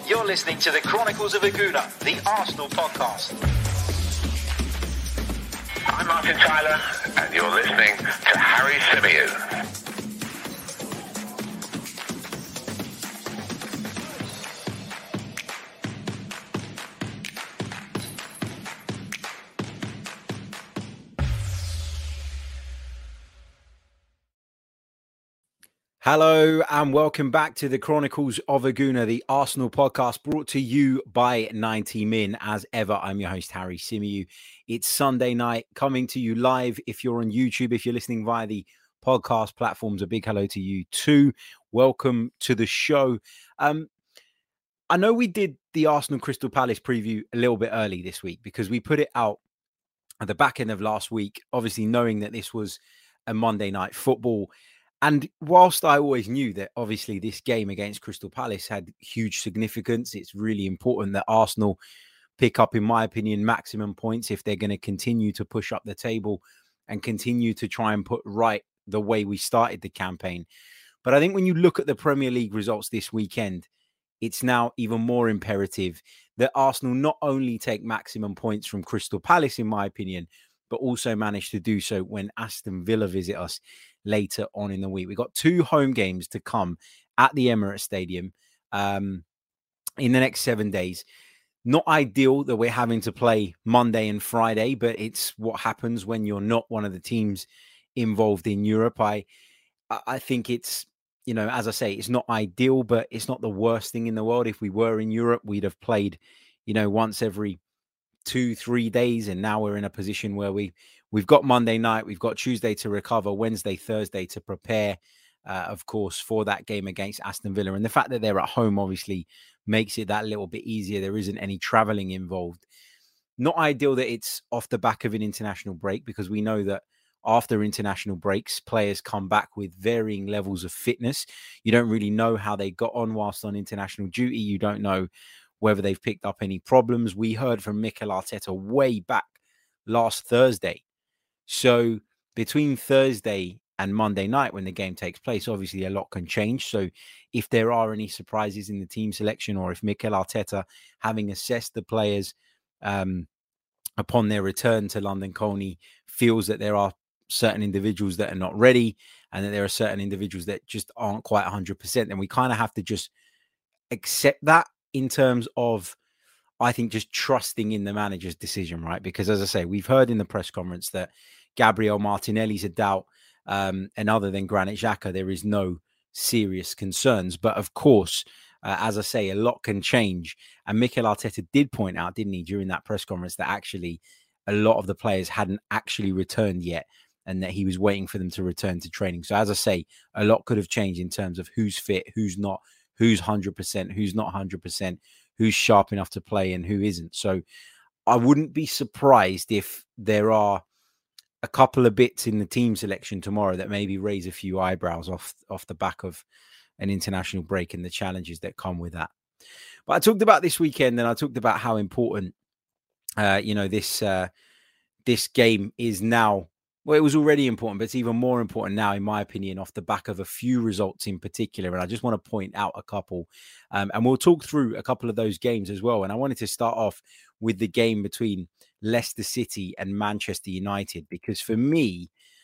You're listening to the Chronicles of Aguna, the Arsenal podcast. I'm Martin Tyler, and you're listening to Harry Symeou. Hello and welcome back to the Chronicles of Aguna, the Arsenal podcast brought to you by 90 Min. As ever, I'm your host, Harry Symeou. It's Sunday night, coming to you live. If you're on YouTube, if you're listening via the podcast platforms, a big hello to you too. Welcome to the show. I know we did the Arsenal Crystal Palace preview a little bit early this week because we put it out at the back end of last week, obviously knowing that this was a Monday night football. And whilst I always knew that obviously this game against Crystal Palace had huge significance, it's really important that Arsenal pick up, in my opinion, maximum points if they're going to continue to push up the table and continue to try and put right the way we started the campaign. But I think when you look at the Premier League results this weekend, it's now even more imperative that Arsenal not only take maximum points from Crystal Palace, in my opinion, but also manage to do so when Aston Villa visit us later on in the week. We've got 2 home games to come at the Emirates Stadium in the next 7 days. Not ideal that we're having to play Monday and Friday, but it's what happens when you're not one of the teams involved in Europe. I think it's, you know, as I say, it's not ideal, but it's not the worst thing in the world. If we were in Europe, we'd have played, you know, once every 2-3 days, and now we're in a position where we've got Monday night, we've got Tuesday to recover, Wednesday, Thursday to prepare, of course, for that game against Aston Villa. And the fact that they're at home obviously makes it that little bit easier. There isn't any traveling involved. Not ideal that it's off the back of an international break, because we know that after international breaks, players come back with varying levels of fitness. You don't really know how they got on whilst on international duty. You don't know whether they've picked up any problems. We heard from Mikel Arteta way back last Thursday. So between Thursday and Monday night when the game takes place, obviously a lot can change. So if there are any surprises in the team selection, or if Mikel Arteta, having assessed the players upon their return to London Colney, feels that there are certain individuals that are not ready and that there are certain individuals that just aren't quite 100%, then we kind of have to just accept that, in terms of, I think, just trusting in the manager's decision, right? Because as I say, we've heard in the press conference that Gabriel Martinelli's a doubt, and other than Granit Xhaka, there is no serious concerns. But of course, as I say, a lot can change. And Mikel Arteta did point out, didn't he, during that press conference, that actually a lot of the players hadn't actually returned yet, and that he was waiting for them to return to training. So as I say, a lot could have changed in terms of who's fit, who's not, who's 100%, who's not 100%, who's sharp enough to play and who isn't. So I wouldn't be surprised if there are a couple of bits in the team selection tomorrow that maybe raise a few eyebrows off the back of an international break and the challenges that come with that. But I talked about this weekend, and I talked about how important, this game is now. Well, it was already important, but it's even more important now, in my opinion, off the back of a few results in particular. And I just want to point out a couple, and we'll talk through a couple of those games as well. And I wanted to start off with the game between Leicester City and Manchester United, because for me,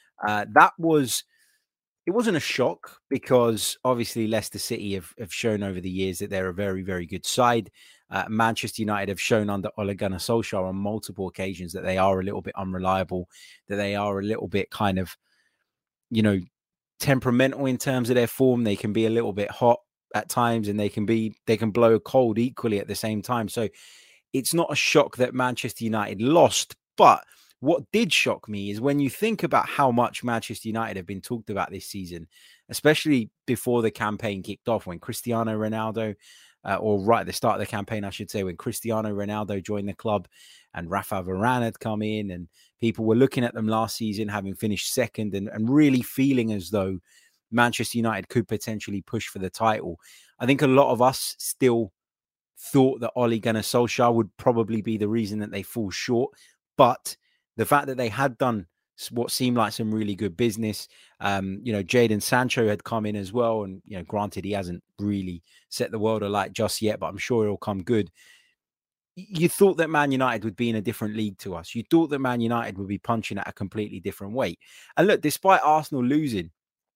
it wasn't a shock, because obviously Leicester City have shown over the years that they're a very, very good side. Manchester United have shown under Ole Gunnar Solskjaer on multiple occasions that they are a little bit unreliable, that they are a little bit kind of, you know, temperamental in terms of their form. They can be a little bit hot at times, and they can blow cold equally at the same time. So it's not a shock that Manchester United lost. But what did shock me is when you think about how much Manchester United have been talked about this season, especially before the campaign kicked off, when Cristiano Ronaldo, or right at the start of the campaign, I should say, when Cristiano Ronaldo joined the club and Rafa Varane had come in, and people were looking at them last season, having finished second, and really feeling as though Manchester United could potentially push for the title. I think a lot of us still thought that Ole Gunnar Solskjaer would probably be the reason that they fall short. But the fact that they had done what seemed like some really good business. Jadon Sancho had come in as well. And, granted, he hasn't really set the world alight just yet, but I'm sure it'll come good. You thought that Man United would be in a different league to us. You thought that Man United would be punching at a completely different weight. And look, despite Arsenal losing,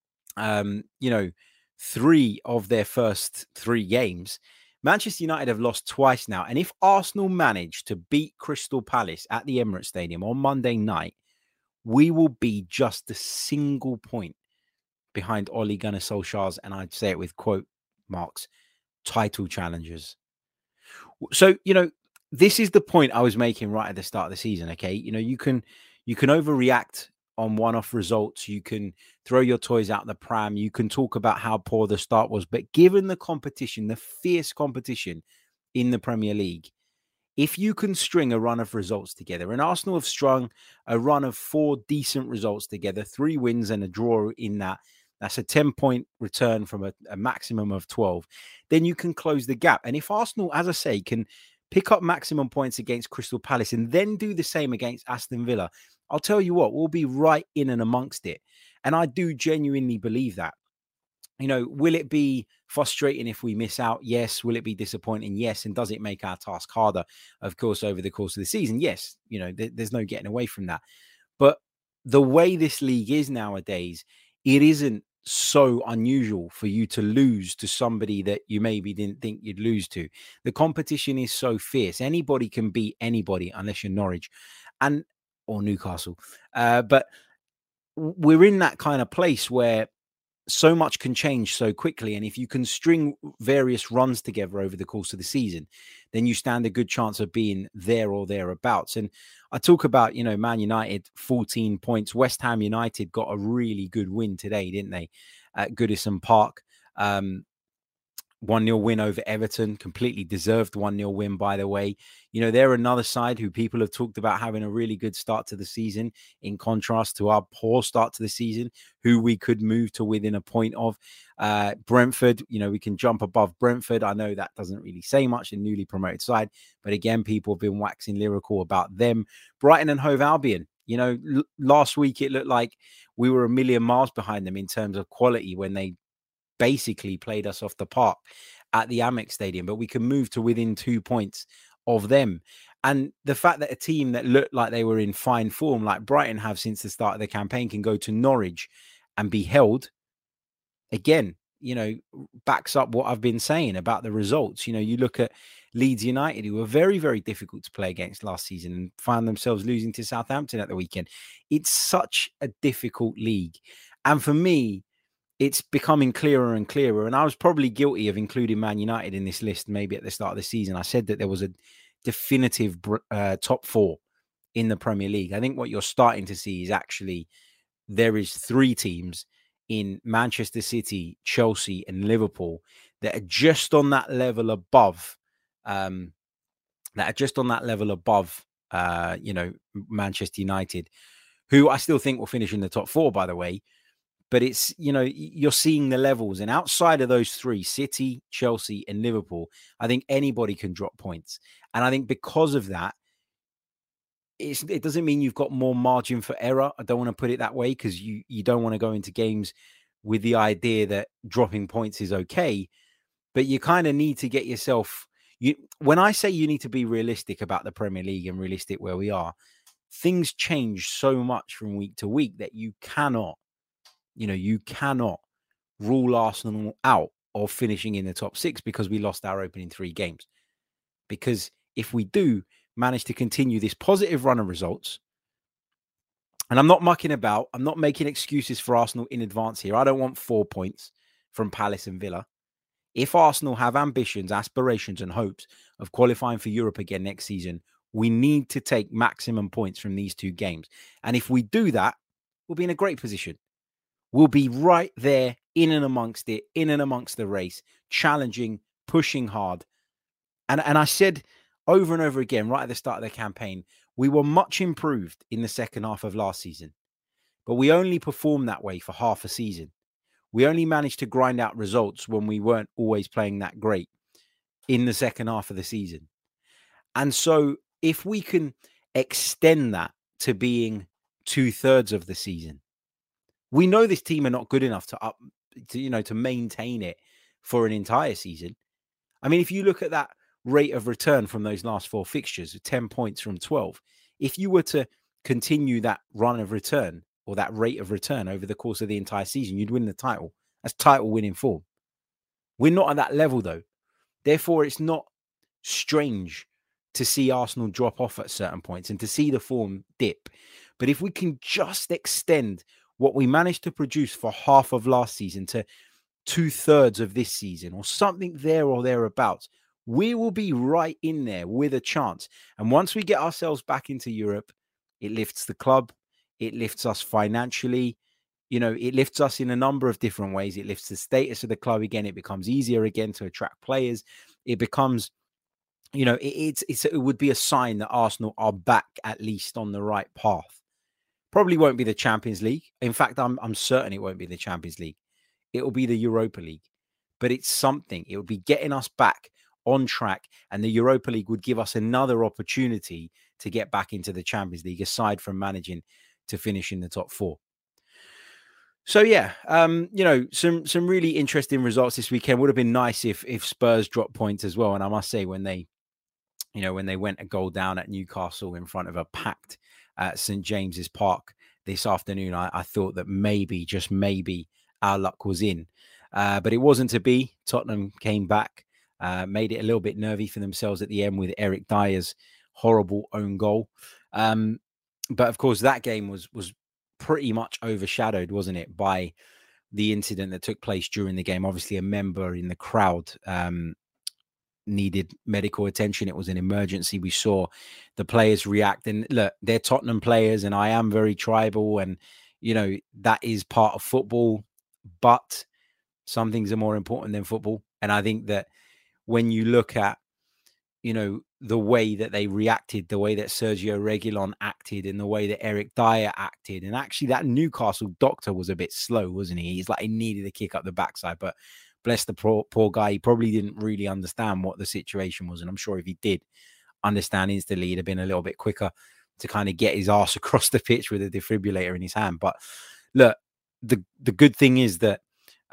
3 of their first 3 games, Manchester United have lost twice now. And if Arsenal manage to beat Crystal Palace at the Emirates Stadium on Monday night, we will be just a single point behind Ole Gunnar Solskjaer's, and I'd say it with quote marks, title challengers. So, this is the point I was making right at the start of the season, okay? You can overreact on one-off results. You can throw your toys out the pram. You can talk about how poor the start was. But given the competition, the fierce competition in the Premier League, if you can string a run of results together, and Arsenal have strung a run of 4 decent results together, 3 wins and a draw in that's a 10-point return from a maximum of 12, then you can close the gap. And if Arsenal, as I say, can pick up maximum points against Crystal Palace and then do the same against Aston Villa, I'll tell you what, we'll be right in and amongst it. And I do genuinely believe that. Will it be frustrating if we miss out? Yes. Will it be disappointing? Yes. And does it make our task harder? Of course, over the course of the season? Yes. There's no getting away from that. But the way this league is nowadays, it isn't so unusual for you to lose to somebody that you maybe didn't think you'd lose to. The competition is so fierce. Anybody can beat anybody unless you're Norwich or Newcastle. But we're in that kind of place where so much can change so quickly. And if you can string various runs together over the course of the season, then you stand a good chance of being there or thereabouts. And I talk about, Man United, 14 points. West Ham United got a really good win today, didn't they? At Goodison Park. 1-0 win over Everton, completely deserved 1-0 win, by the way. They're another side who people have talked about having a really good start to the season, in contrast to our poor start to the season, who we could move to within a point of. Brentford, we can jump above Brentford. I know that doesn't really say much, a newly promoted side, but again, people have been waxing lyrical about them. Brighton and Hove Albion, last week it looked like we were a million miles behind them in terms of quality when they basically played us off the park at the Amex Stadium, but we can move to within 2 points of them. And the fact that a team that looked like they were in fine form, like Brighton have since the start of the campaign, can go to Norwich and be held, again, backs up what I've been saying about the results. You look at Leeds United, who were very, very difficult to play against last season and found themselves losing to Southampton at the weekend. It's such a difficult league. And for me, it's becoming clearer and clearer. And I was probably guilty of including Man United in this list maybe at the start of the season. I said that there was a definitive top 4 in the Premier League. I think what you're starting to see is actually there is 3 teams in Manchester City, Chelsea and Liverpool that are just on that level above, Manchester United, who I still think will finish in the top 4, by the way. But it's, you're seeing the levels. And outside of those 3, City, Chelsea and Liverpool, I think anybody can drop points. And I think because of that, it doesn't mean you've got more margin for error. I don't want to put it that way, because you don't want to go into games with the idea that dropping points is okay. But you kind of need to get yourself... when I say you need to be realistic about the Premier League and realistic where we are, things change so much from week to week that you cannot rule Arsenal out of finishing in the top 6 because we lost our opening 3 games. Because if we do manage to continue this positive run of results, and I'm not mucking about, I'm not making excuses for Arsenal in advance here. I don't want 4 points from Palace and Villa. If Arsenal have ambitions, aspirations and hopes of qualifying for Europe again next season, we need to take maximum points from these 2 games. And if we do that, we'll be in a great position. We'll be right there in and amongst it, in and amongst the race, challenging, pushing hard. And I said over and over again, right at the start of the campaign, we were much improved in the second half of last season, but we only performed that way for half a season. We only managed to grind out results when we weren't always playing that great in the second half of the season. And so if we can extend that to being 2/3 of the season. We know this team are not good enough to maintain it for an entire season. I mean, if you look at that rate of return from those last 4 fixtures, 10 points from 12, if you were to continue that run of return or that rate of return over the course of the entire season, you'd win the title. That's title winning form. We're not at that level, though. Therefore, it's not strange to see Arsenal drop off at certain points and to see the form dip. But if we can just extend what we managed to produce for half of last season to 2/3 of this season or something there or thereabouts, we will be right in there with a chance. And once we get ourselves back into Europe, it lifts the club, it lifts us financially, it lifts us in a number of different ways. It lifts the status of the club again. It becomes easier again to attract players. It becomes, it would be a sign that Arsenal are back at least on the right path. Probably won't be the Champions League. In fact, I'm certain it won't be the Champions League. It will be the Europa League. But it's something. It would be getting us back on track, and the Europa League would give us another opportunity to get back into the Champions League, aside from managing to finish in the top 4. So yeah, some really interesting results this weekend. Would have been nice if Spurs dropped points as well. And I must say, when they went a goal down at Newcastle in front of a packed St. James's Park this afternoon, I thought that maybe, just maybe, our luck was in. But it wasn't to be. Tottenham came back, made it a little bit nervy for themselves at the end with Eric Dyer's horrible own goal. But of course, that game was pretty much overshadowed, wasn't it, by the incident that took place during the game. Obviously, a member in the crowd needed medical attention. It was an emergency. We saw the players react, and look, they're Tottenham players, and I am very tribal, and that is part of football, but some things are more important than football. And I think that when you look at the way that they reacted, the way that Sergio Reguilon acted, and the way that Eric Dyer acted, and actually that Newcastle doctor was a bit slow, wasn't he? He's like, he needed a kick up the backside, but bless the poor guy, he probably didn't really understand what the situation was. And I'm sure if he did understand instantly, he'd have been a little bit quicker to kind of get his arse across the pitch with a defibrillator in his hand. But look, the good thing is that,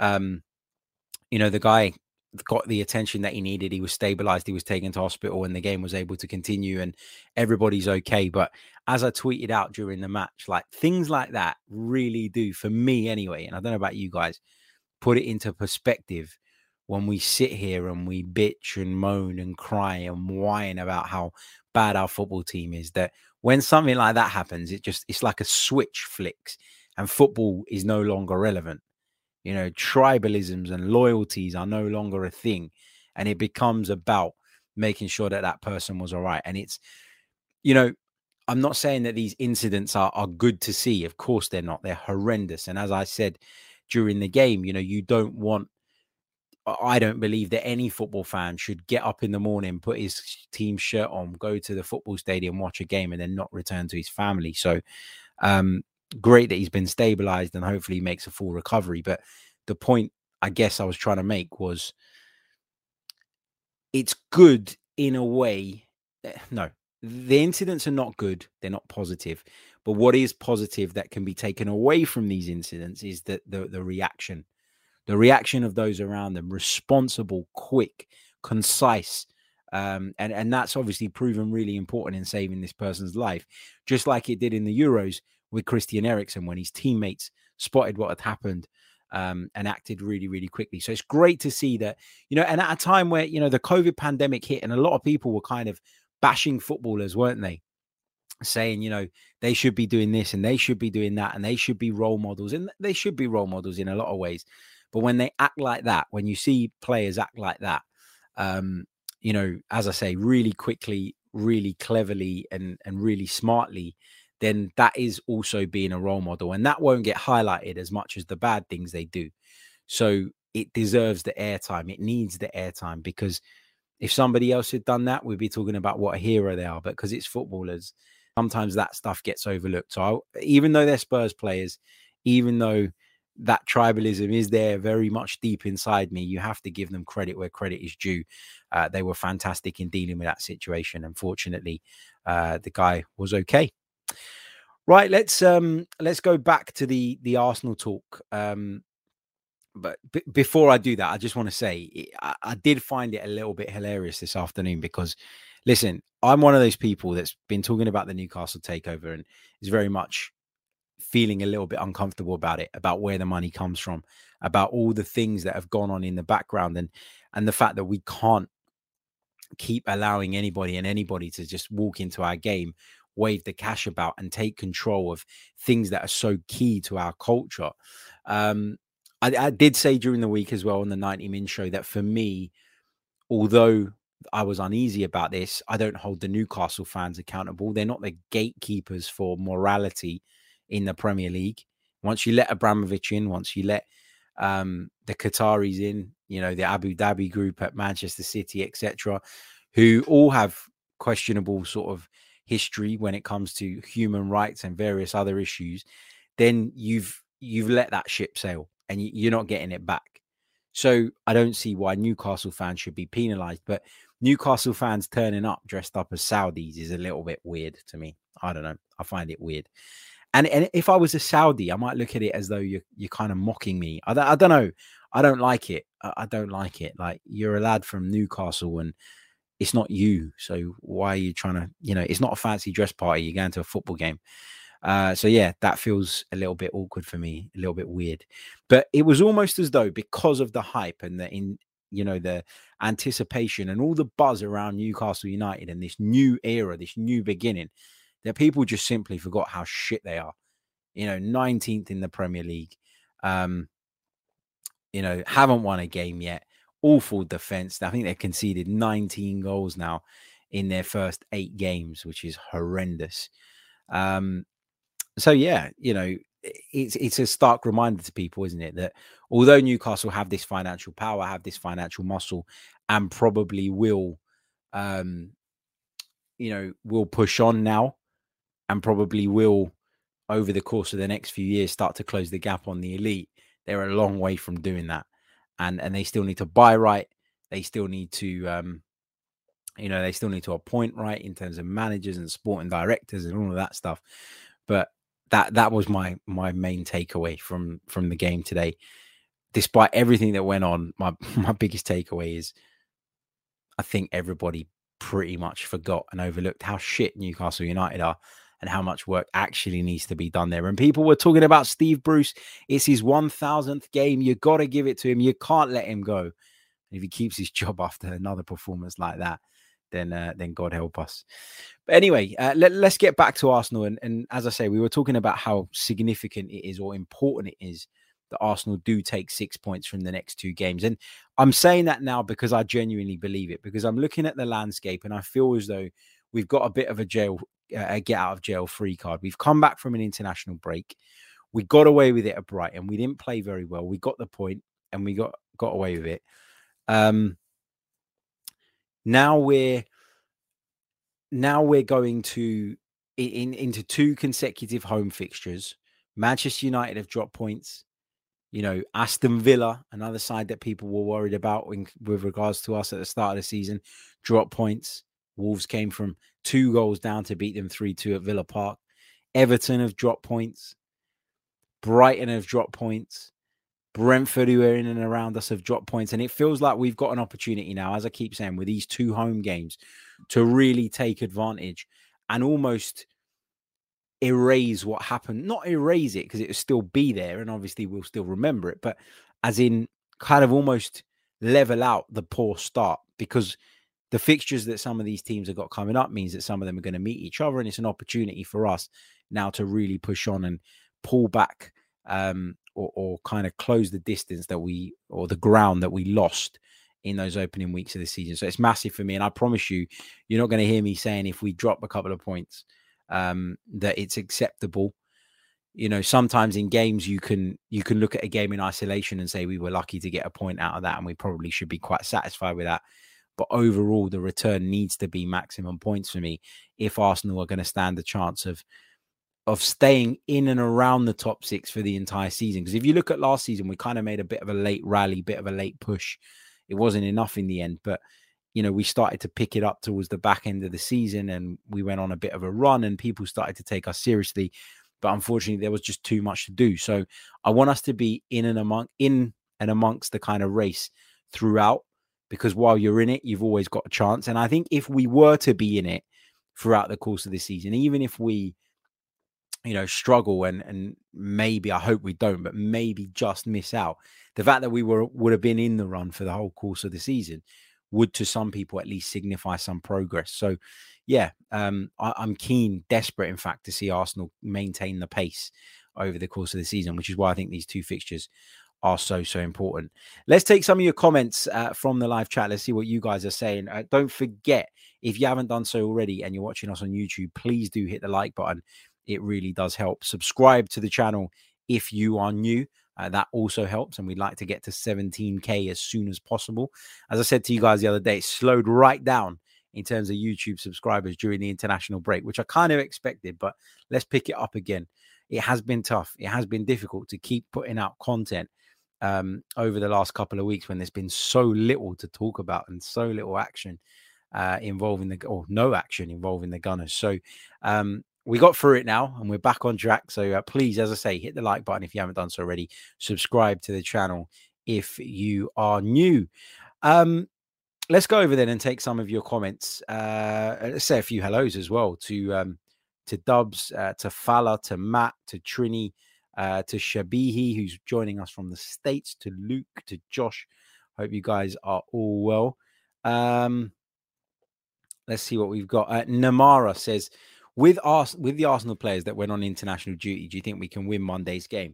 the guy got the attention that he needed. He was stabilized. He was taken to hospital, and the game was able to continue, and everybody's okay. But as I tweeted out during the match, like, things like that really do, for me anyway, and I don't know about you guys, put it into perspective when we sit here and we bitch and moan and cry and whine about how bad our football team is, that when something like that happens, it's like a switch flicks and football is no longer relevant. Tribalisms and loyalties are no longer a thing, and it becomes about making sure that that person was all right. And it's, I'm not saying that these incidents are good to see. Of course they're not. They're horrendous. And as I said during the game, I don't believe that any football fan should get up in the morning, put his team shirt on, go to the football stadium, watch a game, and then not return to his family. So, great that he's been stabilized and hopefully makes a full recovery. But the point I guess I was trying to make was, it's good in a way. No, the incidents are not good. They're not positive. But what is positive that can be taken away from these incidents is that the reaction of those around them, responsible, quick, concise. And that's obviously proven really important in saving this person's life, just like it did in the Euros with Christian Eriksen when his teammates spotted what had happened and acted really, really quickly. So it's great to see that, and at a time where, the COVID pandemic hit and a lot of people were kind of bashing footballers, weren't they? Saying, they should be doing this and they should be doing that and they should be role models. And they should be role models in a lot of ways. But when they act like that, when you see players act like that, as I say, really quickly, really cleverly and really smartly, then that is also being a role model. And that won't get highlighted as much as the bad things they do. So it deserves the airtime. It needs the airtime, because if somebody else had done that, we'd be talking about what a hero they are. But because it's footballers, sometimes that stuff gets overlooked. So even though they're Spurs players, even though that tribalism is there very much deep inside me, you have to give them credit where credit is due. They were fantastic in dealing with that situation. Unfortunately, the guy was okay. Right, let's go back to the Arsenal talk. But before I do that, I just want to say I did find it a little bit hilarious this afternoon because, listen, I'm one of those people that's been talking about the Newcastle takeover and is very much feeling a little bit uncomfortable about it, about where the money comes from, about all the things that have gone on in the background, and the fact that we can't keep allowing anybody to just walk into our game, wave the cash about, and take control of things that are so key to our culture. I did say during the week as well on the 90 Min show that for me, although I was uneasy about this, I don't hold the Newcastle fans accountable. They're not the gatekeepers for morality in the Premier League. Once you let Abramovich in, once you let the Qataris in, the Abu Dhabi group at Manchester City, etc., who all have questionable sort of history when it comes to human rights and various other issues, then you've let that ship sail and you're not getting it back. So I don't see why Newcastle fans should be penalized, but Newcastle fans turning up dressed up as Saudis is a little bit weird to me. I don't know. I find it weird. And if I was a Saudi, I might look at it as though you're kind of mocking me. I don't know. I don't like it. I don't like it. Like, you're a lad from Newcastle and it's not you. So why are you trying to, it's not a fancy dress party. You're going to a football game. So yeah, that feels a little bit awkward for me, a little bit weird. But it was almost as though, because of the hype and the anticipation and all the buzz around Newcastle United and this new era, this new beginning, that people just simply forgot how shit they are. 19th in the Premier League. Haven't won a game yet. Awful defense. I think they've conceded 19 goals now in their first 8 games, which is horrendous. So yeah, it's a stark reminder to people, isn't it, that although Newcastle have this financial power, have this financial muscle, and probably will push on now, and probably will, over the course of the next few years, start to close the gap on the elite, they're a long way from doing that. And they still need to buy right. They still need to, they still need to appoint right in terms of managers and sporting directors and all of that stuff. But that was my main takeaway from the game today. Despite everything that went on, my biggest takeaway is I think everybody pretty much forgot and overlooked how shit Newcastle United are and how much work actually needs to be done there. And people were talking about Steve Bruce. It's his 1000th game. You got to give it to him. You can't let him go. And if he keeps his job after another performance like that, then God help us. But anyway, let's get back to Arsenal. And as I say, we were talking about how significant it is or important it is that Arsenal do take 6 points from the next 2 games. And I'm saying that now because I genuinely believe it, because I'm looking at the landscape and I feel as though we've got a bit of a get out of jail free card. We've come back from an international break. We got away with it at Brighton. We didn't play very well. We got the point and we got away with it. Now we're going to into 2 consecutive home fixtures. Manchester United have dropped points. Aston Villa, another side that people were worried about with regards to us at the start of the season, dropped points. Wolves came from 2 goals down to beat them 3-2 at Villa Park. Everton have dropped points. Brighton have dropped points. Brentford, who are in and around us, have dropped points. And it feels like we've got an opportunity now, as I keep saying, with these 2 home games to really take advantage and almost erase what happened. Not erase it, because it will still be there and obviously we'll still remember it, but as in kind of almost level out the poor start, because the fixtures that some of these teams have got coming up means that some of them are going to meet each other, and it's an opportunity for us now to really push on and pull back or kind of close the distance or the ground that we lost in those opening weeks of the season. So it's massive for me. And I promise you're not going to hear me saying if we drop a couple of points, that it's acceptable. Sometimes in games you can look at a game in isolation and say we were lucky to get a point out of that, and we probably should be quite satisfied with that. But overall, the return needs to be maximum points for me if Arsenal are going to stand a chance of staying in and around the top 6 for the entire season. Because if you look at last season, we kind of made a bit of a late rally, bit of a late push. It wasn't enough in the end, but we started to pick it up towards the back end of the season and we went on a bit of a run and people started to take us seriously. but unfortunately there was just too much to do. So I want us to be in and amongst the kind of race throughout, because while you're in it, you've always got a chance. And I think if we were to be in it throughout the course of the season, even if we, struggle and maybe, I hope we don't, but maybe just miss out, the fact that we would have been in the run for the whole course of the season would, to some people at least, signify some progress. So yeah, I'm keen, desperate, in fact, to see Arsenal maintain the pace over the course of the season, which is why I think these two fixtures are so important. Let's take some of your comments from the live chat. Let's see what you guys are saying. Don't forget, if you haven't done so already and you're watching us on YouTube, please do hit the like button. It really does help. Subscribe to the channel if you are new. That also helps, and we'd like to get to 17K as soon as possible. As I said to you guys the other day, it slowed right down in terms of YouTube subscribers during the international break, which I kind of expected, but let's pick it up again. It has been tough. It has been difficult to keep putting out content over the last couple of weeks when there's been so little to talk about and so little action no action involving the Gunners. So we got through it now and we're back on track. So please, as I say, hit the like button if you haven't done so already. Subscribe to the channel if you are new. Let's go over then and take some of your comments. Let's say a few hellos as well to Dubs, to Fala, to Matt, to Trini, to Shabihi, who's joining us from the States, to Luke, to Josh. Hope you guys are all well. Let's see what we've got. Namara says, with the Arsenal players that went on international duty, do you think we can win Monday's game?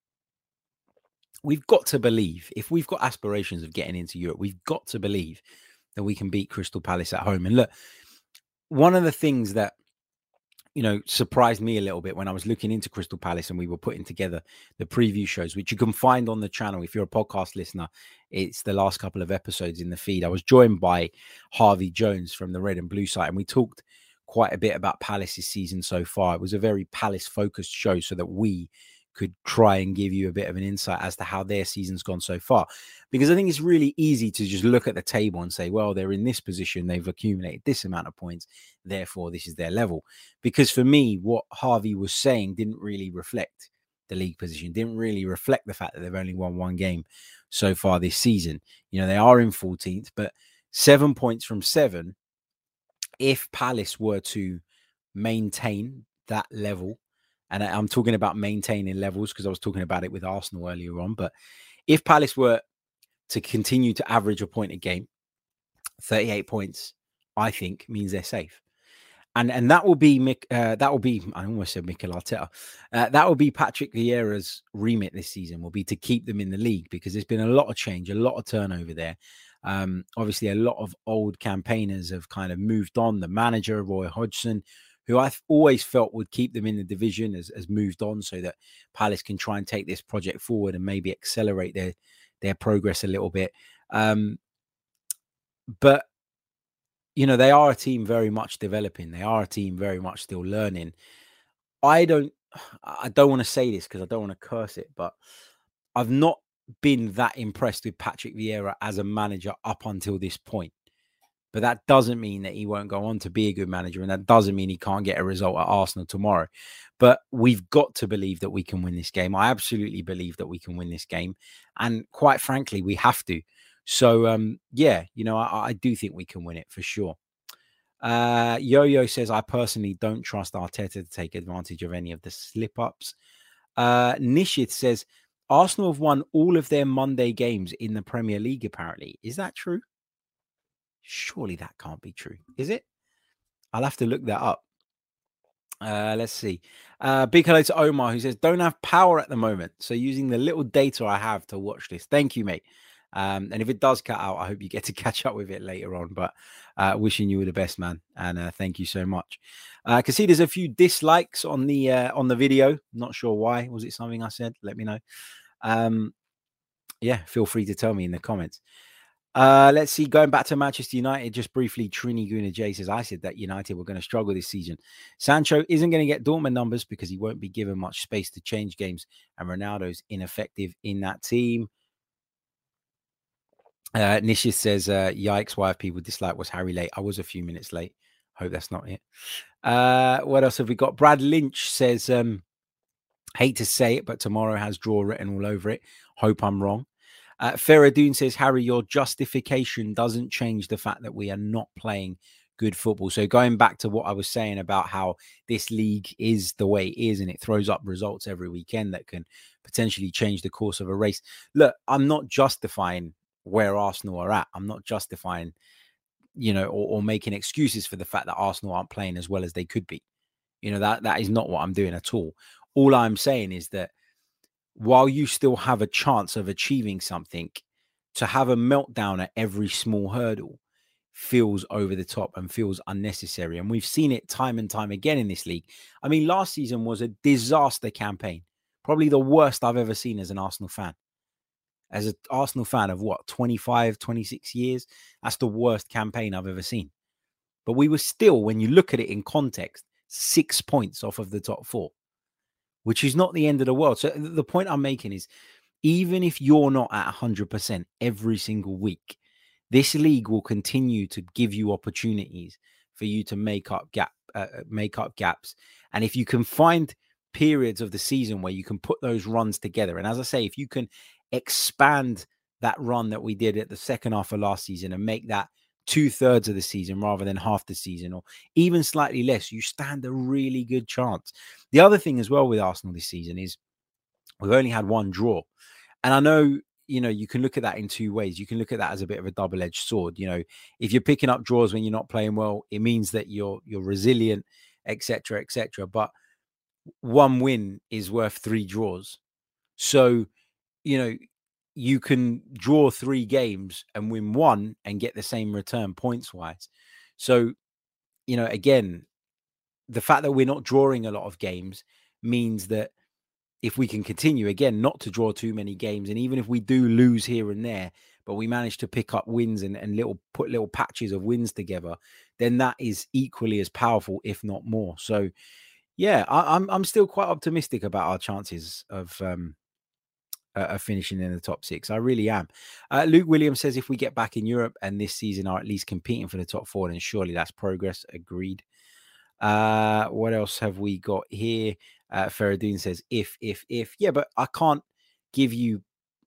We've got to believe, if we've got aspirations of getting into Europe, we've got to believe that we can beat Crystal Palace at home. And look, one of the things that, surprised me a little bit when I was looking into Crystal Palace and we were putting together the preview shows, which you can find on the channel. If you're a podcast listener, it's the last couple of episodes in the feed. I was joined by Harvey Jones from the Red and Blue site, and we talked quite a bit about Palace's season so far. It was a very Palace-focused show so that we could try and give you a bit of an insight as to how their season's gone so far. Because I think it's really easy to just look at the table and say, well, they're in this position, they've accumulated this amount of points, therefore this is their level. Because for me, what Harvey was saying didn't really reflect the league position, didn't really reflect the fact that they've only won one game so far this season. They are in 14th, but 7 points from 7. If Palace were to maintain that level, and I'm talking about maintaining levels because I was talking about it with Arsenal earlier on, but if Palace were to continue to average a point a game, 38 points, I think means they're safe. And that will be I almost said Mikel Arteta. That will be Patrick Vieira's remit this season, will be to keep them in the league, because there's been a lot of change, a lot of turnover there. Obviously, a lot of old campaigners have kind of moved on. The manager, Roy Hodgson, who I've always felt would keep them in the division, has moved on, so that Palace can try and take this project forward and maybe accelerate their progress a little bit. But, they are a team very much developing. They are a team very much still learning. I don't want to say this because I don't want to curse it, but I've not been that impressed with Patrick Vieira as a manager up until this point. But that doesn't mean that he won't go on to be a good manager, and that doesn't mean he can't get a result at Arsenal tomorrow. But we've got to believe that we can win this game. I absolutely believe that we can win this game. And quite frankly, we have to. So, I do think we can win it for sure. Yo-Yo says, I personally don't trust Arteta to take advantage of any of the slip-ups. Nishith says, Arsenal have won all of their Monday games in the Premier League, apparently. Is that true? Surely that can't be true, is it? I'll have to look that up. Let's see. Big hello to Omar, who says, don't have power at the moment, so using the little data I have to watch this. Thank you, mate. And if it does cut out, I hope you get to catch up with it later on. But wishing you all the best, man. And thank you so much. I can see there's a few dislikes on the video. Not sure why. Was it something I said? Let me know. Yeah, feel free to tell me in the comments. Let's see. Going back to Manchester United, just briefly, Trini Guna J says, I said that United were going to struggle this season. Sancho isn't going to get Dortmund numbers because he won't be given much space to change games, and Ronaldo's ineffective in that team. Nishis says, yikes, why have people disliked? Was Harry late? I was a few minutes late. Hope that's not it. What else have we got? Brad Lynch says, Hate to say it, but tomorrow has draw written all over it. Hope I'm wrong. Feradoon says, Harry, your justification doesn't change the fact that we are not playing good football. So going back to what I was saying about how this league is the way it is and it throws up results every weekend that can potentially change the course of a race. Look, I'm not justifying where Arsenal are at. I'm not justifying, or making excuses for the fact that Arsenal aren't playing as well as they could be. That is not what I'm doing at all. All I'm saying is that while you still have a chance of achieving something, to have a meltdown at every small hurdle feels over the top and feels unnecessary. And we've seen it time and time again in this league. I mean, last season was a disaster campaign, probably the worst I've ever seen as an Arsenal fan. As an Arsenal fan of 25, 26 years, that's the worst campaign I've ever seen. But we were still, when you look at it in context, 6 points off of the top 4. Which is not the end of the world. So the point I'm making is, even if you're not at 100% every single week, this league will continue to give you opportunities for you to make up gaps. And if you can find periods of the season where you can put those runs together, and as I say, if you can expand that run that we did at the second half of last season and make that 2/3 of the season rather than half the season, or even slightly less, you stand a really good chance. The other thing as well with Arsenal this season is we've only had one draw. And I know, you can look at that in two ways. You can look at that as a bit of a double-edged sword. If you're picking up draws when you're not playing well, it means that you're resilient, etc., etc. But one win is worth 3 draws. So, you can draw 3 games and win 1 and get the same return points wise. So, again, the fact that we're not drawing a lot of games means that if we can continue, again, not to draw too many games, and even if we do lose here and there, but we manage to pick up wins and put little patches of wins together, then that is equally as powerful, if not more. So, yeah, I'm still quite optimistic about our chances of finishing in the top 6. I really am. Luke Williams says, if we get back in Europe and this season are at least competing for the top 4, then surely that's progress. Agreed. What else have we got here? Feradoon says, if. Yeah, but I can't give you...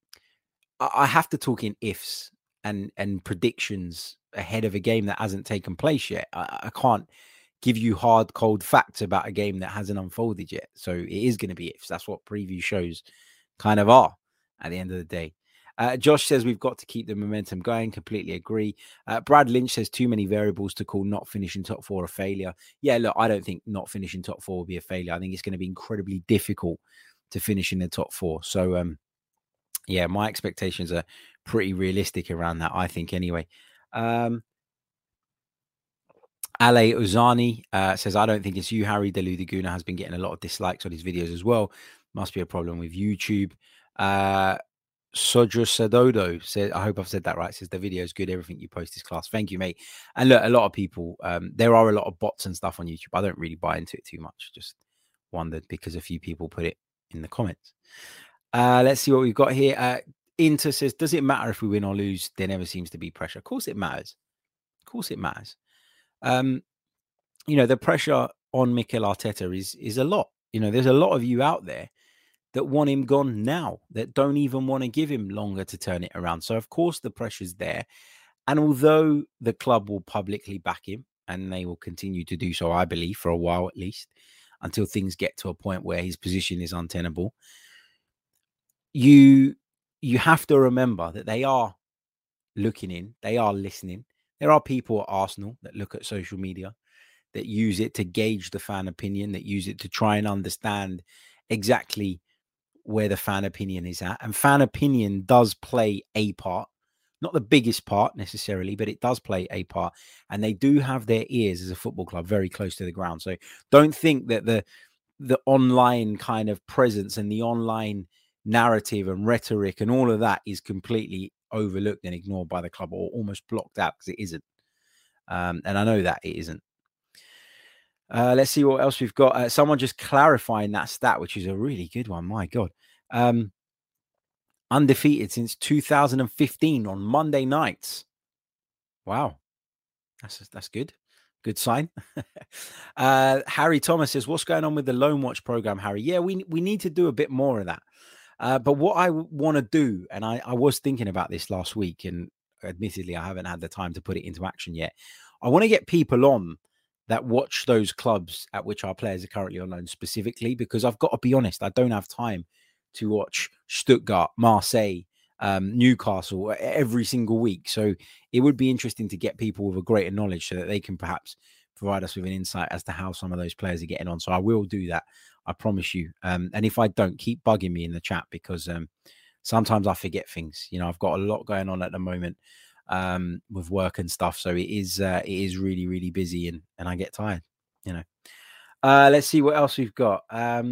I have to talk in ifs and predictions ahead of a game that hasn't taken place yet. I can't give you hard, cold facts about a game that hasn't unfolded yet. So it is going to be ifs. That's what preview shows kind of are at the end of the day. Josh says we've got to keep the momentum going. Completely agree. Brad Lynch says too many variables to call not finishing top 4 a failure. Yeah, look, I don't think not finishing top 4 will be a failure. I think it's going to be incredibly difficult to finish in the top 4. So, yeah, my expectations are pretty realistic around that, I think, anyway. Ale Ozani says, I don't think it's you, Harry. Delu Daguna has been getting a lot of dislikes on his videos as well. Must be a problem with YouTube. Sodra Sadodo said, I hope I've said that right. Says the video is good. Everything you post is class. Thank you, mate. And look, a lot of people, there are a lot of bots and stuff on YouTube. I don't really buy into it too much. Just wondered because a few people put it in the comments. Let's see what we've got here. Inter says, does it matter if we win or lose? There never seems to be pressure. Of course it matters. Of course it matters. The pressure on Mikel Arteta is a lot. There's a lot of you out there that want him gone now, that don't even want to give him longer to turn it around. So, of course, the pressure's there. And although the club will publicly back him, and they will continue to do so, I believe, for a while at least, until things get to a point where his position is untenable, you have to remember that they are looking in, they are listening. There are people at Arsenal that look at social media, that use it to gauge the fan opinion, that use it to try and understand exactly where the fan opinion is at. And fan opinion does play a part, not the biggest part necessarily, but it does play a part. And they do have their ears as a football club very close to the ground. So don't think that the online kind of presence and the online narrative and rhetoric and all of that is completely overlooked and ignored by the club, or almost blocked out, because it isn't. And I know that it isn't. Let's see what else we've got. Someone just clarifying that stat, which is a really good one. My God. Undefeated since 2015 on Monday nights. Wow. That's good. Good sign. Harry Thomas says, what's going on with the Loan Watch program, Harry? Yeah, we need to do a bit more of that. But what I want to do, and I was thinking about this last week, and admittedly, I haven't had the time to put it into action yet. I want to get people on that watch those clubs at which our players are currently on loan specifically, because I've got to be honest, I don't have time to watch Stuttgart, Marseille, Newcastle every single week. So it would be interesting to get people with a greater knowledge so that they can perhaps provide us with an insight as to how some of those players are getting on. So I will do that. I promise you. And if I don't, keep bugging me in the chat, because sometimes I forget things. You know, I've got a lot going on at the moment with work and stuff. So it is really, really busy, and I get tired, you know. Let's see what else we've got.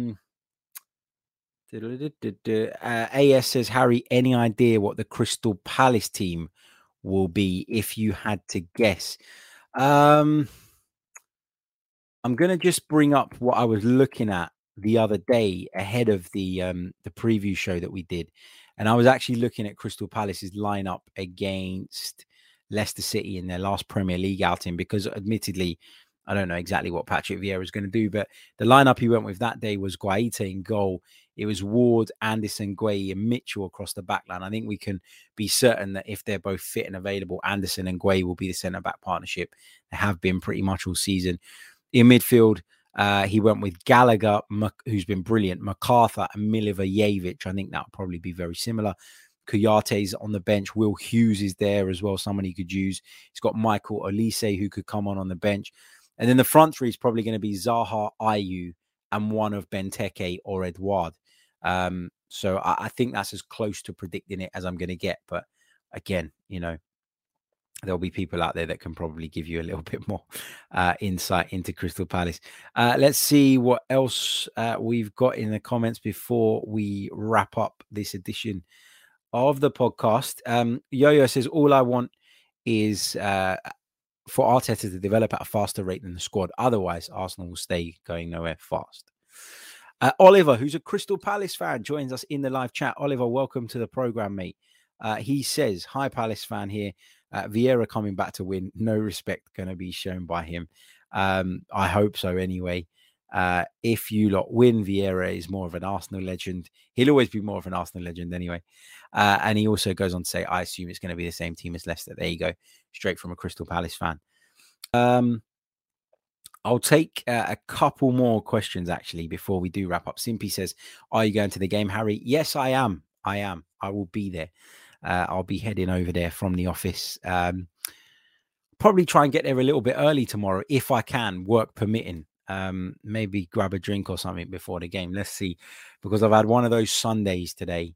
AS says, Harry, any idea what the Crystal Palace team will be if you had to guess? I'm going to just bring up what I was looking at the other day ahead of the preview show that we did. And I was actually looking at Crystal Palace's lineup against Leicester City in their last Premier League outing, because admittedly, I don't know exactly what Patrick Vieira is going to do, but the lineup he went with that day was Guaita in goal. It was Ward, Anderson, Gueye, and Mitchell across the back line. I think we can be certain that if they're both fit and available, Anderson and Gueye will be the centre-back partnership. They have been pretty much all season. In midfield, he went with Gallagher, who's been brilliant, MacArthur, and Milivojevic. I think that will probably be very similar. Kouyate's on the bench. Will Hughes is there as well, someone he could use. He's got Michael Olise, who could come on the bench. And then the front three is probably going to be Zaha, Ayew, and one of Benteke or Edouard. So I think that's as close to predicting it as I'm going to get. But again, you know, there'll be people out there that can probably give you a little bit more insight into Crystal Palace. Let's see what else we've got in the comments before we wrap up this edition of the podcast. Yo-Yo says, all I want is for Arteta to develop at a faster rate than the squad. Otherwise, Arsenal will stay going nowhere fast. Oliver, who's a Crystal Palace fan, joins us in the live chat. Oliver, welcome to the program, mate. He says, hi, Palace fan here. Vieira coming back to win. No respect going to be shown by him. I hope so anyway. If you lot win, Vieira is more of an Arsenal legend. He'll always be more of an Arsenal legend anyway. And he also goes on to say, I assume it's going to be the same team as Leicester. There you go. Straight from a Crystal Palace fan. I'll take a couple more questions, actually, before we do wrap up. Simpy says, are you going to the game, Harry? Yes, I am. I will be there. I'll be heading over there from the office. Probably try and get there a little bit early tomorrow, if I can, work permitting. Maybe grab a drink or something before the game. Let's see. Because I've had one of those Sundays today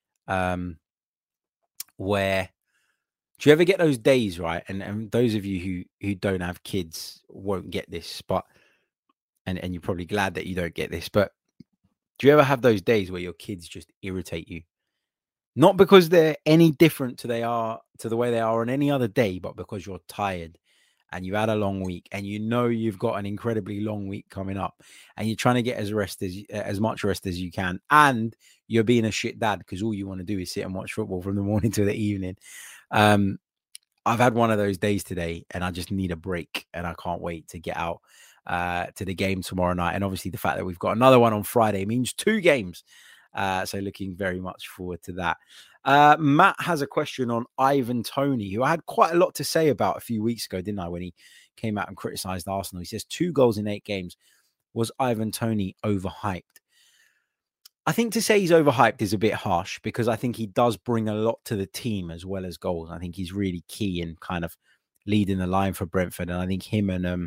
where... Do you ever get those days, right? And those of you who don't have kids won't get this, but and you're probably glad that you don't get this, but do you ever have those days where your kids just irritate you? Not because they're any different to the way they are on any other day, but because you're tired and you've had a long week and you know you've got an incredibly long week coming up and you're trying to get as much rest as you can, and you're being a shit dad because all you want to do is sit and watch football from the morning to the evening. I've had one of those days today and I just need a break, and I can't wait to get out to the game tomorrow night. And obviously the fact that we've got another one on Friday means 2 games. So looking very much forward to that. Matt has a question on Ivan Toney, who I had quite a lot to say about a few weeks ago, didn't I, when he came out and criticised Arsenal. He says 2 goals in 8 games. Was Ivan Toney overhyped? I think to say he's overhyped is a bit harsh, because I think he does bring a lot to the team as well as goals. I think he's really key in kind of leading the line for Brentford. And I think him and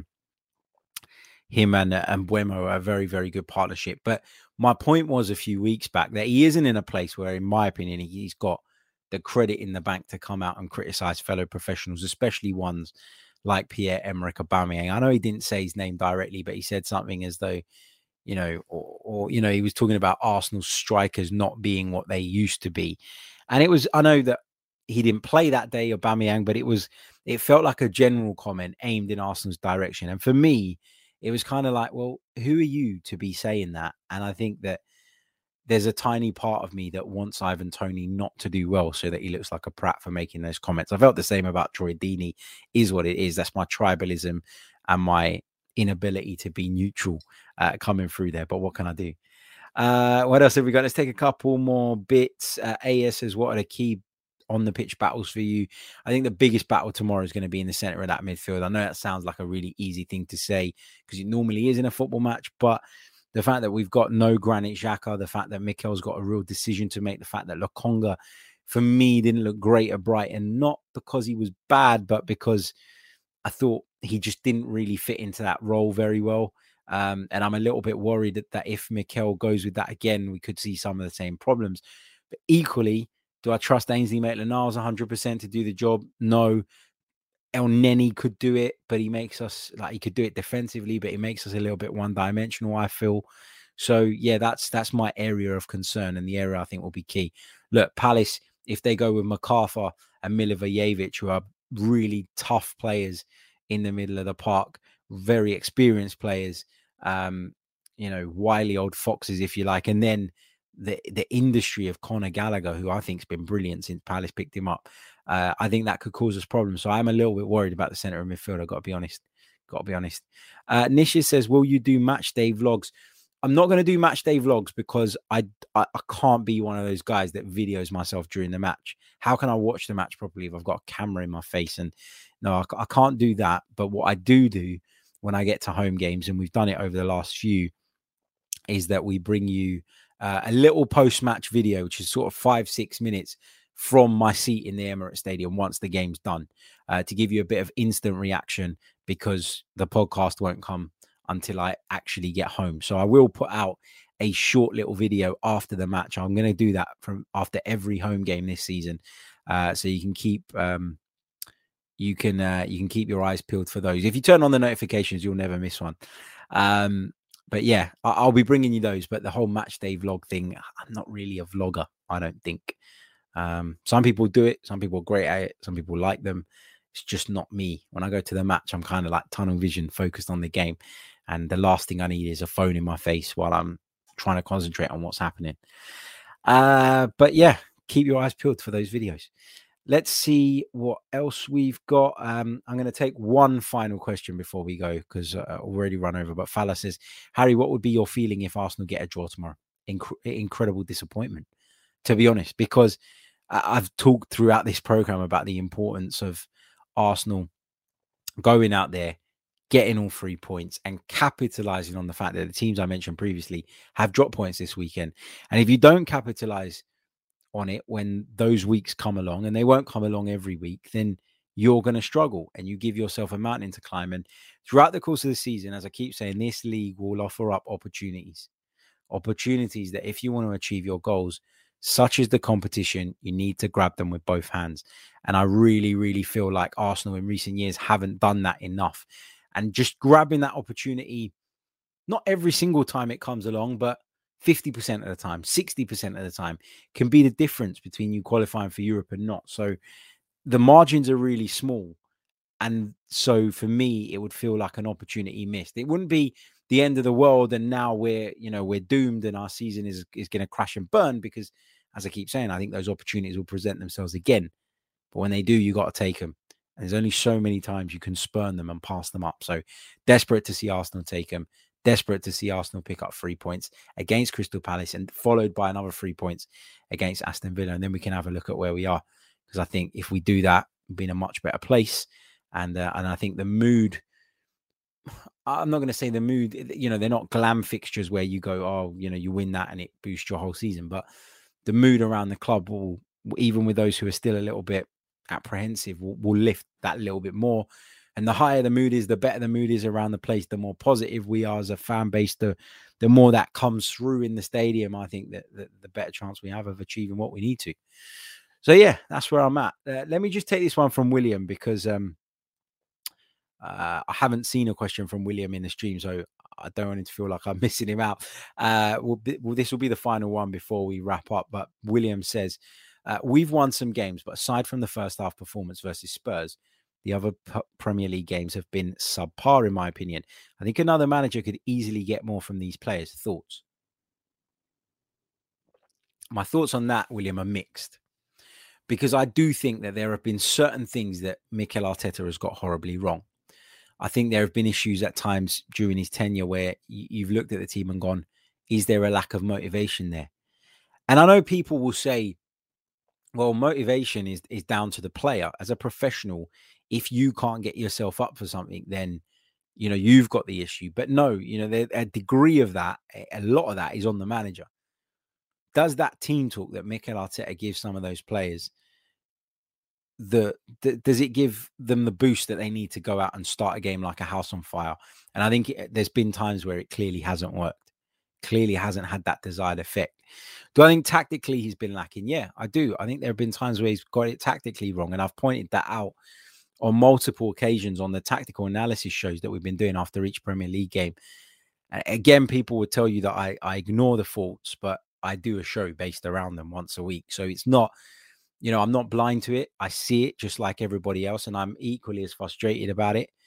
Mbeumo are a very, very good partnership. But my point was a few weeks back that he isn't in a place where, in my opinion, he's got the credit in the bank to come out and criticize fellow professionals, especially ones like Pierre-Emerick Aubameyang. I know he didn't say his name directly, but he said something as though, you know, or you know, he was talking about Arsenal strikers not being what they used to be. And it was, I know that he didn't play that day, Aubameyang, but it felt like a general comment aimed in Arsenal's direction. And for me, it was kind of like, well, who are you to be saying that? And I think that there's a tiny part of me that wants Ivan Toney not to do well so that he looks like a prat for making those comments. I felt the same about Troy Deeney, is what it is. That's my tribalism. and my inability to be neutral coming through there. But what can I do? What else have we got? Let's take a couple more bits. AS says, what are the key on the pitch battles for you? I think the biggest battle tomorrow is going to be in the center of that midfield. I know that sounds like a really easy thing to say because it normally is in a football match, but the fact that we've got no Granit Xhaka, the fact that Mikel's got a real decision to make, the fact that Lokonga, for me, didn't look great at Brighton, not because he was bad, but because I thought he just didn't really fit into that role very well. And I'm a little bit worried that if Mikel goes with that again, we could see some of the same problems. But equally, do I trust Ainsley Maitland-Niles 100% to do the job? No. El Neni could do it, but he makes us, like, he could do it defensively, but he makes us a little bit one-dimensional, I feel. So, yeah, that's my area of concern and the area I think will be key. Look, Palace, if they go with MacArthur and Milivojevic, who are really tough players in the middle of the park, very experienced players, wily old foxes, if you like, and then the industry of Conor Gallagher, who I think has been brilliant since Palace picked him up. I think that could cause us problems. So I'm a little bit worried about the centre of midfield. I've got to be honest. Nisha says, will you do match day vlogs? I'm not going to do match day vlogs because I can't be one of those guys that videos myself during the match. How can I watch the match properly if I've got a camera in my face? And no, I can't do that. But what I do when I get to home games, and we've done it over the last few, is that we bring you a little post-match video, which is sort of 5-6 minutes from my seat in the Emirates Stadium once the game's done, to give you a bit of instant reaction, because the podcast won't come until I actually get home. So I will put out a short little video after the match. I'm going to do that from after every home game this season, so you can keep you can keep your eyes peeled for those. If you turn on the notifications, you'll never miss one. But yeah, I'll be bringing you those. But the whole match day vlog thing, I'm not really a vlogger, I don't think. Some people do it. Some people are great at it. Some people like them. It's just not me. When I go to the match, I'm kind of like tunnel vision, focused on the game. And the last thing I need is a phone in my face while I'm trying to concentrate on what's happening. But yeah, keep your eyes peeled for those videos. Let's see what else we've got. I'm going to take one final question before we go, because I already run over. But Fala says, Harry, what would be your feeling if Arsenal get a draw tomorrow? Incredible disappointment, to be honest, because I've talked throughout this program about the importance of Arsenal going out there, getting all 3 points and capitalizing on the fact that the teams I mentioned previously have dropped points this weekend. And if you don't capitalize on it when those weeks come along, and they won't come along every week, then you're going to struggle and you give yourself a mountain to climb. And throughout the course of the season, as I keep saying, this league will offer up opportunities that if you want to achieve your goals, such as the competition, you need to grab them with both hands. And I really, really feel like Arsenal in recent years haven't done that enough. And just grabbing that opportunity, not every single time it comes along, but 50% of the time, 60% of the time, can be the difference between you qualifying for Europe and not. So the margins are really small. And so for me, it would feel like an opportunity missed. It wouldn't be the end of the world and now we're doomed and our season is going to crash and burn, because, as I keep saying, I think those opportunities will present themselves again. But when they do, you got to take them. And there's only so many times you can spurn them and pass them up. So desperate to see Arsenal take them. Desperate to see Arsenal pick up 3 points against Crystal Palace and followed by another 3 points against Aston Villa. And then we can have a look at where we are. Because I think if we do that, we'll be in a much better place. And I think the mood, I'm not going to say the mood, they're not glam fixtures where you go, oh, you win that and it boosts your whole season. But the mood around the club will, even with those who are still a little bit apprehensive, will lift that little bit more. And the higher the mood is, the better the mood is around the place, the more positive we are as a fan base, the more that comes through in the stadium. I think that the better chance we have of achieving what we need to. So yeah, that's where I'm at. Let me just take this one from William, because I haven't seen a question from William in the stream, so I don't want him to feel like I'm missing him out. This will be the final one before we wrap up. But William says, we've won some games, but aside from the first half performance versus Spurs, the other Premier League games have been subpar, in my opinion. I think another manager could easily get more from these players. Thoughts? My thoughts on that, William, are mixed. Because I do think that there have been certain things that Mikel Arteta has got horribly wrong. I think there have been issues at times during his tenure where you've looked at the team and gone, is there a lack of motivation there? And I know people will say, well, motivation is down to the player. As a professional, if you can't get yourself up for something, then, you know, you've got the issue. But no, you know, a degree of that, a lot of that is on the manager. Does that team talk that Mikel Arteta gives some of those players, does it give them the boost that they need to go out and start a game like a house on fire? And I think there's been times where it clearly hasn't worked, clearly hasn't had that desired effect. Do I think tactically he's been lacking? Yeah, I do. I think there have been times where he's got it tactically wrong, and I've pointed that out on multiple occasions on the tactical analysis shows that we've been doing after each Premier League game. Again, people would tell you that I ignore the faults, but I do a show based around them once a week. So it's not, you know, I'm not blind to it. I see it just like everybody else, and I'm equally as frustrated about it.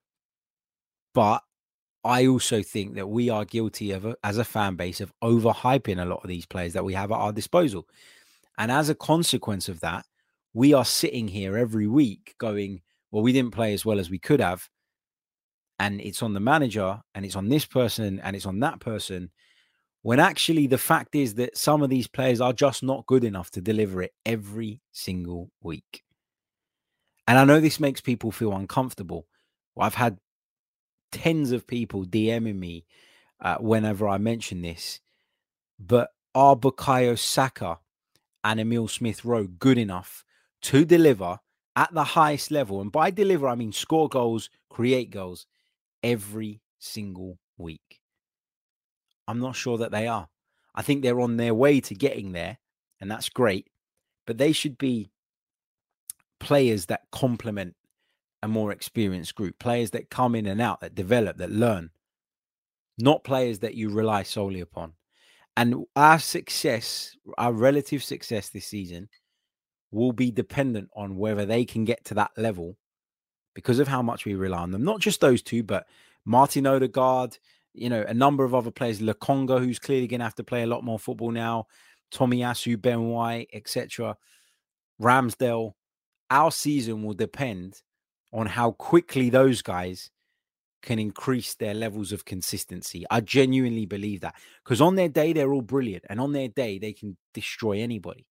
But I also think that we are guilty of, as a fan base, of overhyping a lot of these players that we have at our disposal. And as a consequence of that, we are sitting here every week going, well, we didn't play as well as we could have. And it's on the manager, and it's on this person, and it's on that person. When actually the fact is that some of these players are just not good enough to deliver it every single week. And I know this makes people feel uncomfortable. Well, I've had tens of people DMing me whenever I mention this, but are Bukayo Saka and Emile Smith-Rowe good enough to deliver at the highest level? And by deliver, I mean score goals, create goals every single week. I'm not sure that they are. I think they're on their way to getting there, and that's great. But they should be players that complement a more experienced group, players that come in and out, that develop, that learn, not players that you rely solely upon. And our success, our relative success this season will be dependent on whether they can get to that level because of how much we rely on them. Not just those two, but Martin Odegaard, you know, a number of other players, Lokonga, who's clearly going to have to play a lot more football now, Tomiyasu, Ben White, etc., Ramsdale. Our season will depend on how quickly those guys can increase their levels of consistency. I genuinely believe that, because on their day, they're all brilliant, and on their day, they can destroy anybody.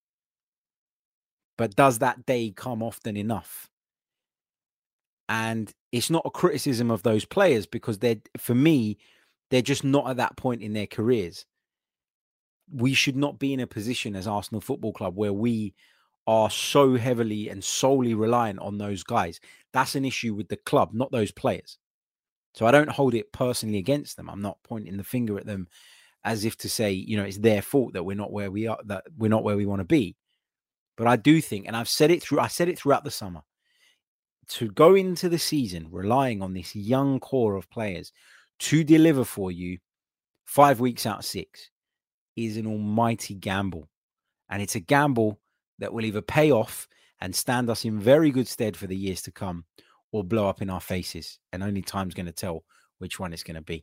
But does that day come often enough? And it's not a criticism of those players, because for me, they're just not at that point in their careers. We should not be in a position as Arsenal Football Club where we are so heavily and solely reliant on those guys. That's an issue with the club, not those players. So I don't hold it personally against them. I'm not pointing the finger at them as if to say, you know, it's their fault that we're not where we are, that we're not where we want to be. But I do think, and I said it throughout the summer, to go into the season relying on this young core of players to deliver for you 5 weeks out of 6 is an almighty gamble. And it's a gamble that will either pay off and stand us in very good stead for the years to come, or blow up in our faces. And only time's going to tell which one it's going to be.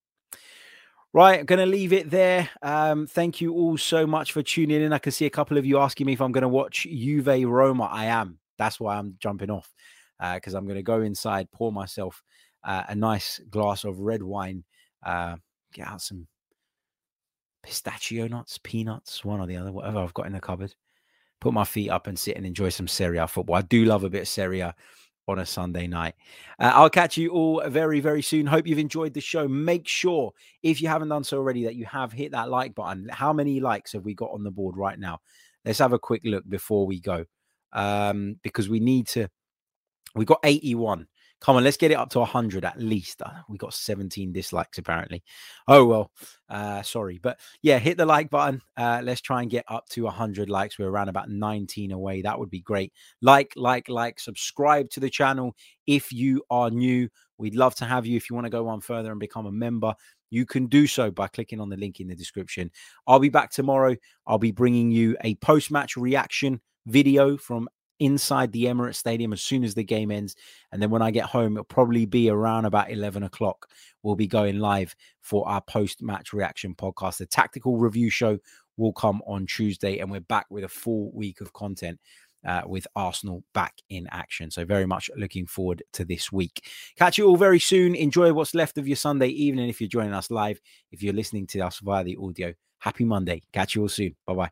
Right, I'm going to leave it there. Thank you all so much for tuning in. I can see a couple of you asking me if I'm going to watch Juve Roma. I am. That's why I'm jumping off, because I'm going to go inside, pour myself a nice glass of red wine, get out some pistachio nuts, peanuts, one or the other, whatever I've got in the cupboard. Put my feet up and sit and enjoy some Serie A football. I do love a bit of Serie A on a Sunday night. I'll catch you all very, very soon. Hope you've enjoyed the show. Make sure, if you haven't done so already, that you have hit that like button. How many likes have we got on the board right now? Let's have a quick look before we go, because we've got 81. Come on, let's get it up to 100 at least. We got 17 dislikes apparently. Oh, well, sorry. But yeah, hit the like button. Let's try and get up to 100 likes. We're around about 19 away. That would be great. Like. Subscribe to the channel if you are new. We'd love to have you. If you want to go one further and become a member, you can do so by clicking on the link in the description. I'll be back tomorrow. I'll be bringing you a post-match reaction video from inside the Emirates Stadium as soon as the game ends. And then when I get home, it'll probably be around about 11 o'clock. We'll be going live for our post-match reaction podcast. The tactical review show will come on Tuesday, and we're back with a full week of content with Arsenal back in action. So very much looking forward to this week. Catch you all very soon. Enjoy what's left of your Sunday evening if you're joining us live. If you're listening to us via the audio, happy Monday. Catch you all soon. Bye-bye.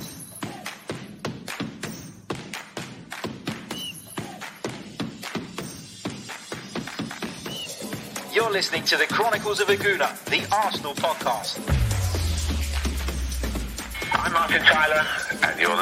You're listening to the Chronicles of Aguna, the Arsenal podcast. I'm Martin Tyler, and you're